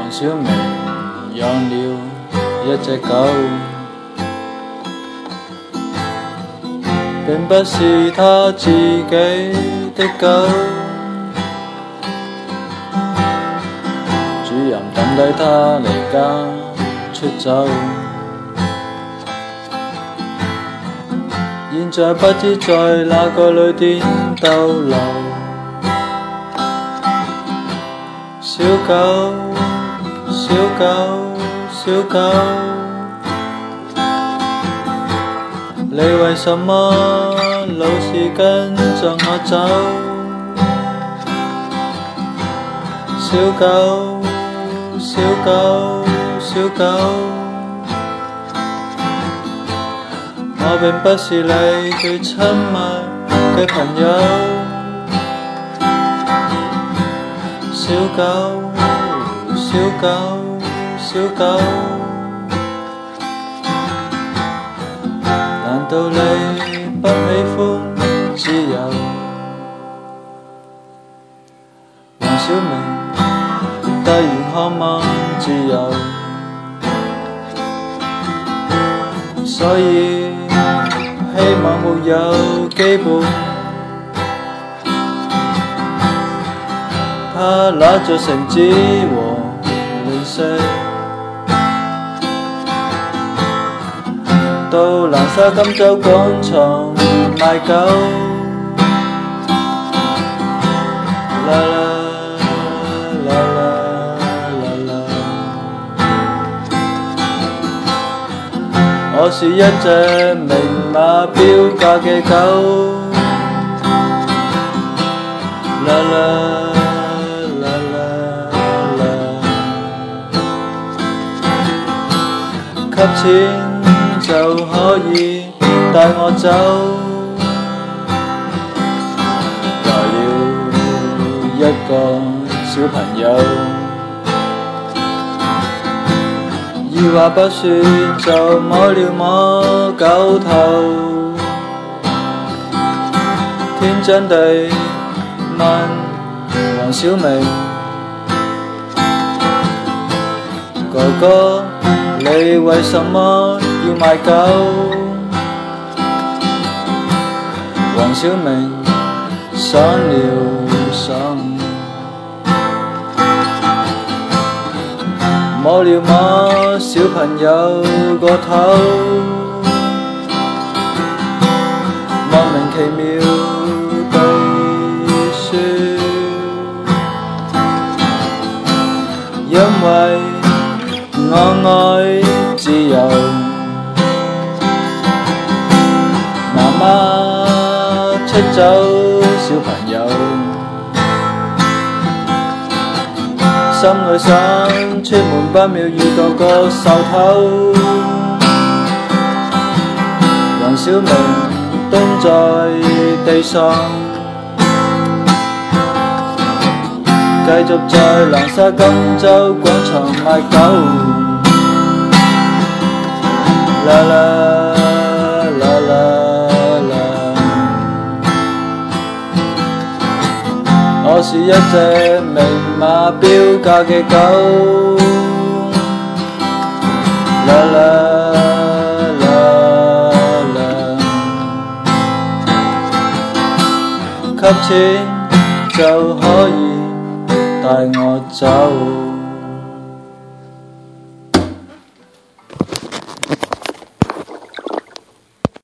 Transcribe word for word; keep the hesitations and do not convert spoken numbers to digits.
黃小明養了一隻狗，並不是他自己的狗。主人抌低他離家出走，現在不知在哪個旅店逗留。小狗，小狗，小狗，你為什麼老是跟着我走？小狗，小狗，小狗，我並不是你最親密嘅朋友。小狗，小狗，小狗，難道你不喜歡自由？黃小明突然渴望自由，所以希望沒有羈絆。他拿着繩子和零食，到南沙金洲廣場賣狗。啦啦啦啦啦啦，我是一隻明碼標價嘅狗。啦啦給錢就可以帶我走，來了一個小朋友，二話不說就摸了摸狗頭，天真地問黃小明哥哥，你為什麼要賣狗？黃小明想了想，摸了摸小朋友個頭，莫名其妙地說，因為我愛自由。媽媽出走小朋友，心裏想出門不妙遇到個獸頭。黃小明蹲在地上，繼續在南沙金洲廣場賣狗。啦啦啦啦啦，我是一隻明碼標價嘅狗。啦啦啦啦，給錢就可以帶我走。